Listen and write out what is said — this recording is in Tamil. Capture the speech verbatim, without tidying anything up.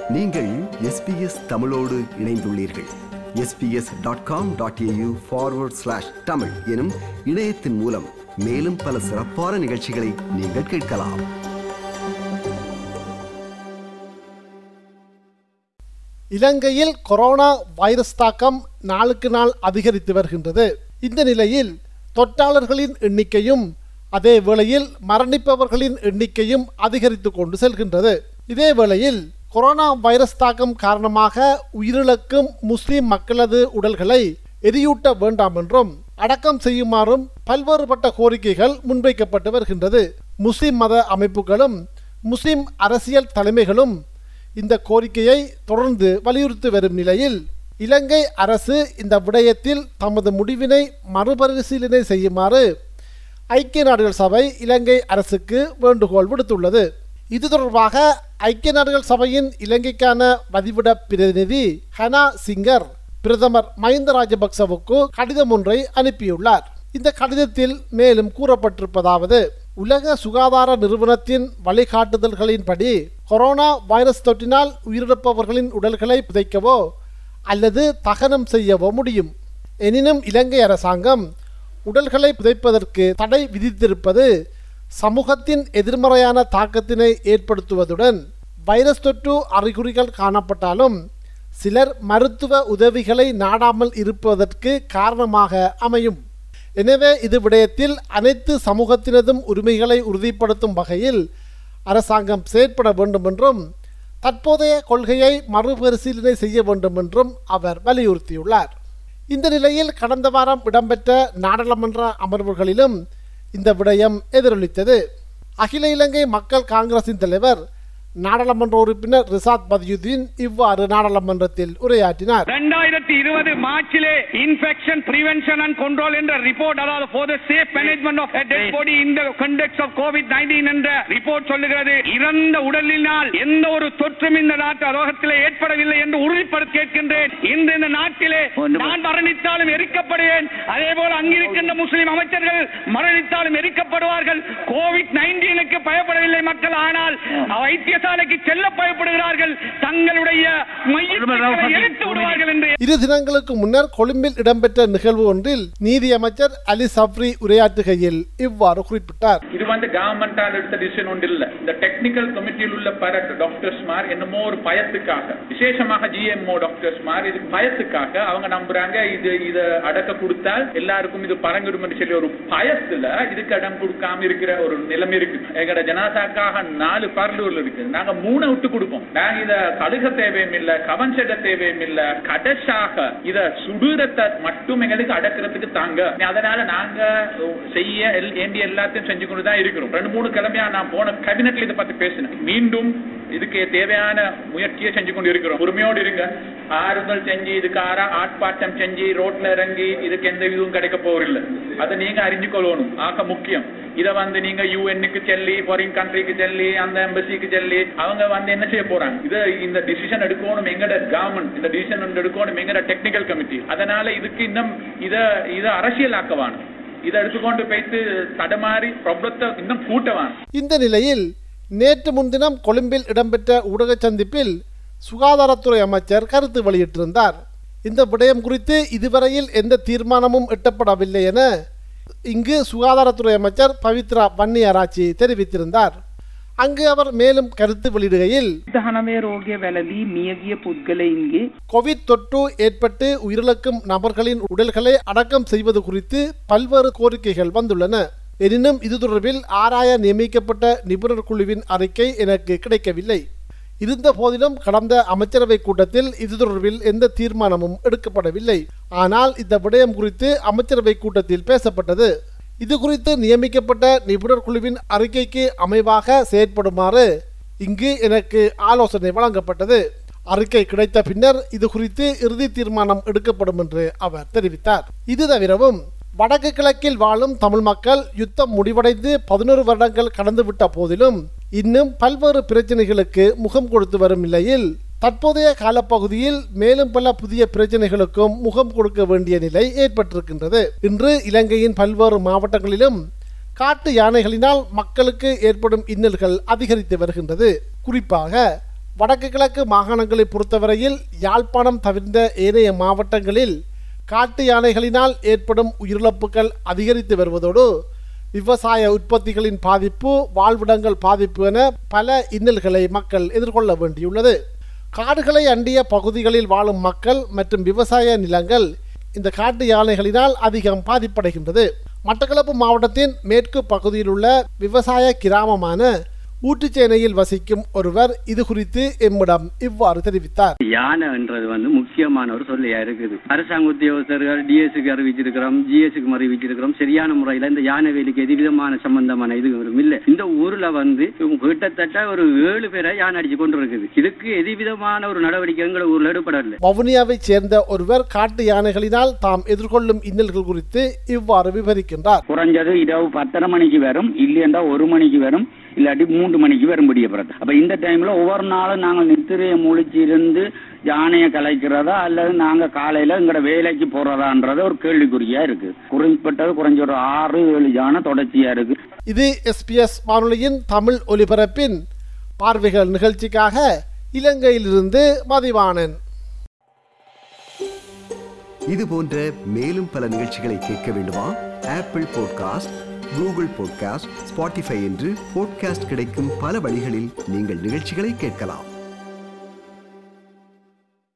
நீங்கள் எஸ் பி எஸ் தமிழோடு இணைந்துள்ளீர்கள். S B S dot com dot A U forward slash Tamil எனும் இணையத்தின் மூலம் மேலும் பல சிறப்பான நிகழ்ச்சிகளை நீங்கள் கேட்கலாம். இலங்கையில் கொரோனா வைரஸ் தாக்கம் நாளுக்கு நாள் அதிகரித்து வருகின்றது. இந்த நிலையில் தொற்றாளர்களின் எண்ணிக்கையும் அதே வேளையில் மரணிப்பவர்களின் எண்ணிக்கையும் அதிகரித்து கொண்டு செல்கின்றது. இதே வேளையில் கொரோனா வைரஸ் தாக்கம் காரணமாக உயிரிழக்கும் முஸ்லிம் மக்களது உடல்களை எரியூட்ட வேண்டாம் என்றும் அடக்கம் செய்யுமாறும் பல்வேறுபட்ட கோரிக்கைகள் முன்வைக்கப்பட்டு வருகின்றது. முஸ்லிம் மத அமைப்புகளும் முஸ்லிம் அரசியல் தலைமைகளும் இந்த கோரிக்கையை தொடர்ந்து வலியுறுத்தி வரும் நிலையில் இலங்கை அரசு இந்த விடயத்தில் தமது முடிவினை மறுபரிசீலனை செய்யுமாறு ஐக்கிய நாடுகள் சபை இலங்கை அரசுக்கு வேண்டுகோள் விடுத்துள்ளது. இது தொடர்பாக ஐக்கிய நாடுகள் சபையின் இலங்கைக்கான வதிவிட பிரதிநிதி ஹனா சிங்கர் பிரதமர் மஹிந்த ராஜபக்சவுக்கு கடிதம் ஒன்றை அனுப்பியுள்ளார். இந்த கடிதத்தில் மேலும் கூறப்பட்டிருப்பதாவது: உலக சுகாதார நிறுவனத்தின் வழிகாட்டுதல்களின்படி கொரோனா வைரஸ் தொற்றினால் உயிரிழப்பவர்களின் உடல்களை புதைக்கவோ அல்லது தகனம் செய்யவோ முடியும். எனினும் இலங்கை அரசாங்கம் உடல்களை புதைப்பதற்கு தடை விதித்திருப்பது சமூகத்தின் எதிர்மறையான தாக்கத்தினை ஏற்படுத்துவதுடன் வைரஸ் தொற்று அறிகுறிகள் காணப்பட்டாலும் சிலர் மருத்துவ உதவிகளை நாடாமல் இருப்பதற்கு காரணமாக அமையும். எனவே இது விடயத்தில் அனைத்து சமூகத்தினதும் உரிமைகளை உறுதிப்படுத்தும் வகையில் அரசாங்கம் செயற்பட வேண்டும் என்றும் தற்போதைய கொள்கையை மறுபரிசீலனை செய்ய வேண்டும் என்றும் அவர் வலியுறுத்தியுள்ளார். இந்த நிலையில் கடந்த வாரம் இடம்பெற்ற நாடாளுமன்ற அமர்வுகளிலும் இந்த விடயம் எதிரொலித்தது. அகில இலங்கை மக்கள் காங்கிரசின் தலைவர் நாடாளுமன்ற உறுப்பினர் ரிசாத் பதியுதீன் இவ்வாறு நாடாளுமன்றத்தில் உரையாற்றினார். இரண்டாயிரத்தி இருபது மார்ச்சிலே இன்ஃபெக்ஷன் பிரிவென்ஷன் அண்ட் கண்ட்ரோல் என்ற ரிப்போர்ட், அதாவது for the safe management of a dead body in the context of covid nineteen என்ற ரிப்போர்ட் சொல்லுகிறது, இறந்த உடலினால் எந்த ஒரு தொற்றும் இந்த நாட்டு ரோகத்திலே ஏற்படவில்லை என்று உறுதிப்படுத்தி கேட்கின்றேன். இந்த இந்த நாட்டிலே நான் மரணித்தாலும் எரிக்கப்படுவேன், அதே போல அங்கிருக்கின்ற முஸ்லிம் அமைச்சர்கள் மரணித்தாலும் எரிக்கப்படுவார்கள். கோவிட் நைன்டீனுக்கு பயப்படவில்லை மக்கள், ஆனால் வைத்திய செல்ல பயப்படுகிறார்கள், தங்களுடைய எரித்து விடுவார்கள் என்று. இரு தினங்களுக்கு முன்னர் கொழும்பில் இடம்பெற்ற நிகழ்வு ஒன்றில் நீதியமைச்சர் அலி சப்ரி உரையாற்றுகையில் இவ்வாறு குறிப்பிட்டார். இது வந்து கவர்மெண்டால் எடுத்த டிசிஷன் ஒன்று இல்ல. இந்த டெக்னிக்கல் கமிட்டியில் உள்ள பல டாக்டர்ஸ் மார் என்னமோ ஒரு பயத்துக்காக, விசேஷமாக ஜிஎம்ஓ டாக்டர்ஸ் மார் இது பயத்துக்காக அவங்க நம்புறாங்க, இது இதை அடக்க கொடுத்தால் எல்லாருக்கும் இது பரங்கிடும் என்று சொல்லி ஒரு பயத்துல இதுக்கு இடம் கொடுக்காம இருக்கிற ஒரு நிலைமை இருக்கு. எங்கட ஜனாதாக்காக நாலு பரலூர்ல இருக்கு, நாங்க மூணை விட்டு கொடுப்போம். நாங்க இத கழுக தேவையும் இல்ல, கவன் செட தேவையும் இல்ல, கடைசாக இத சுடுறத மட்டும் எங்களுக்கு அடக்கிறதுக்கு தாங்க. அதனால நாங்க செய்ய வேண்டிய எல்லாத்தையும் செஞ்சு கொண்டுதான் இருக்கிறோம். ரெண்டு மூணு கிழமையா நான் போன கேபினெட்ல இதை பத்தி பேசினேன். மீண்டும் இதுக்கு தேவையான முயற்சியை செஞ்சு கொண்டு இருக்கிறோம். உரிமையோடு இருங்க, ஆறுதல் செஞ்சு இதுக்கார ஆட்பாட்டம் செஞ்சு ரோட்ல இறங்கி இதுக்கு எந்த இதுவும் கிடைக்க போவதில்லை. அதை நீங்க அறிஞ்சு கொள்ளணும். ஆக முக்கியம் இதை வந்து நீங்க யூஎன்னுக்கு செல்லி, ஃபாரின் கண்ட்ரிக்கு செல்லி, அந்த எம்பசிக்கு செல்லி அவங்க வந்து என்ன செய்ய போறாங்க? இதை இந்த டிசிஷன் எடுக்கணும் எங்கட கவர்மெண்ட், இந்த டிசிஷன் எடுக்கணும் எங்கட டெக்னிக்கல் கமிட்டி. அதனால இதுக்கு இன்னும் இதை இதை அரசியலாக்கவான, இதை எடுத்துக்கொண்டு போய்த்து தடமாறி ப்ராப்ளத்தை இன்னும் கூட்டவான. இந்த நிலையில் நேற்று முன்தினம் கொழும்பில் இடம்பெற்ற ஊடக சந்திப்பில் சுகாதாரத்துறை அமைச்சர் கருத்து வெளியிட்டிருந்தார். இந்த விடயம் குறித்து இதுவரையில் எந்த தீர்மானமும் எட்டப்படவில்லை என இங்கு சுகாதாரத்துறை அமைச்சர் பவித்ரா வன்னியராச்சி தெரிவித்திருந்தார். அங்கு அவர் மேலும் கருத்து வெளியிடுகையில், கோவிட் தொற்று ஏற்பட்டு உயிரிழக்கும் நபர்களின் உடல்களை அடக்கம் செய்வது குறித்து பல்வேறு கோரிக்கைகள் வந்துள்ளன. எனினும் இது தொடர்பில் ஆராய நியமிக்கப்பட்ட நிபுணர் குழுவின் அறிக்கை எனக்கு கிடைக்கவில்லை. இருந்த போதிலும் கடந்த அமைச்சரவை கூட்டத்தில் இது தொடர்பில் எந்த தீர்மானமும் எடுக்கப்படவில்லை. ஆனால் இந்த விடயம் குறித்து அமைச்சரவை கூட்டத்தில் பேசப்பட்டது. இது குறித்து நியமிக்கப்பட்ட நிபுணர் குழுவின் அறிக்கைக்கு அமைவாக செயற்படுமாறு இங்கு எனக்கு ஆலோசனை வழங்கப்பட்டது. அறிக்கை கிடைத்த பின்னர் இது குறித்து இறுதி தீர்மானம் எடுக்கப்படும் என்று அவர் தெரிவித்தார். இது தவிரவும் வடக்கு கிழக்கில் வாழும் தமிழ் மக்கள் யுத்தம் முடிவடைந்து பதினோரு வருடங்கள் கடந்துவிட்ட போதிலும் இன்னும் பல்வேறு பிரச்சனைகளுக்கு முகம் கொடுத்து வரும் நிலையில் தற்போதைய காலப்பகுதியில் மேலும் பல புதிய பிரச்சனைகளுக்கும் முகம் கொடுக்க வேண்டிய நிலை ஏற்பட்டிருக்கின்றது. இன்று இலங்கையின் பல்வேறு மாவட்டங்களிலும் காட்டு யானைகளினால் மக்களுக்கு ஏற்படும் இன்னல்கள் அதிகரித்து வருகின்றது. குறிப்பாக வடக்கு கிழக்கு மாகாணங்களை பொறுத்தவரையில் யாழ்ப்பாணம் தவிர்ந்த ஏனைய மாவட்டங்களில் காட்டு யானைகளினால் ஏற்படும் உயிரிழப்புகள் அதிகரித்து வருவதோடு விவசாய உற்பத்திகளின் பாதிப்பு, வாழ்விடங்கள் பாதிப்பு என பல இன்னல்களை மக்கள் எதிர்கொள்ள வேண்டியுள்ளது. காடுகளை அண்டிய பகுதிகளில் வாழும் மக்கள் மற்றும் விவசாய நிலங்கள் இந்த காட்டு யானைகளினால் அதிகம் பாதிப்படைகின்றது. மட்டக்களப்பு மாவட்டத்தின் மேற்கு பகுதியில் உள்ள விவசாய கிராமமான ஊட்டுச்சேனையில் வசிக்கும் ஒருவர் இது குறித்து எம்மிடம் இவ்வாறு தெரிவித்தார். யானை என்றது வந்து முக்கியமான ஒரு சொல்லியா இருக்குது. அரசாங்க உத்தியோகஸ்தர்கள் டிஎஸ்க்கு அறிவிச்சிருக்கிறோம், ஜிஎஸ்க்கு அறிவிச்சிருக்கிறோம். சரியான முறையில இந்த யானை வேலிக்கு எதிர்விதமான சம்பந்தமான இது இல்லை. இந்த ஊர்ல வந்து கிட்டத்தட்ட ஒரு ஏழு பேரை யானை அடிச்சு கொண்டு இருக்குது. இதுக்கு எதிர்விதமான ஒரு நடவடிக்கை எங்களை ஊர்ல எடுப்படவில்லை. வவுனியாவை சேர்ந்த ஒருவர் காட்டு யானைகளினால் தாம் எதிர்கொள்ளும் இன்னல்கள் குறித்து இவ்வாறு விவரிக்கின்றார். குறைஞ்சது இரவு பத்தரை மணிக்கு வரும், இல்லையென்றா ஒரு மணிக்கு வரும், இல்லாட்டி மூன்று மணிக்கு வரும்படிய பிறகு. அப்ப இந்த டைம்ல ஒவ்வொரு நாளும் நாங்கள் நித்திரையை முழிச்சு இருந்து யானையை கலைக்கிறதா அல்லது நாங்க காலையில எங்களோட வேலைக்கு போறதான்றது ஒரு கேள்விக்குறியா இருக்கு. குறிப்பிட்டது குறைஞ்ச ஒரு ஆறு ஏழு யானை தொடர்ச்சியா இருக்கு. இது எஸ்பிஎஸ் வானொலியின் தமிழ் ஒலிபரப்பின் பார்வைகள் நிகழ்ச்சிக்காக இலங்கையிலிருந்து மதிவாணன். இது போன்ற மேலும் பல நிகழ்ச்சிகளை கேட்க வேண்டுமா? Apple podcast, Google podcast, Spotify என்று பாட்காஸ்ட் கிடைக்கும் பல வழிகளில் நீங்கள் நிகழ்ச்சிகளை கேட்கலாம்.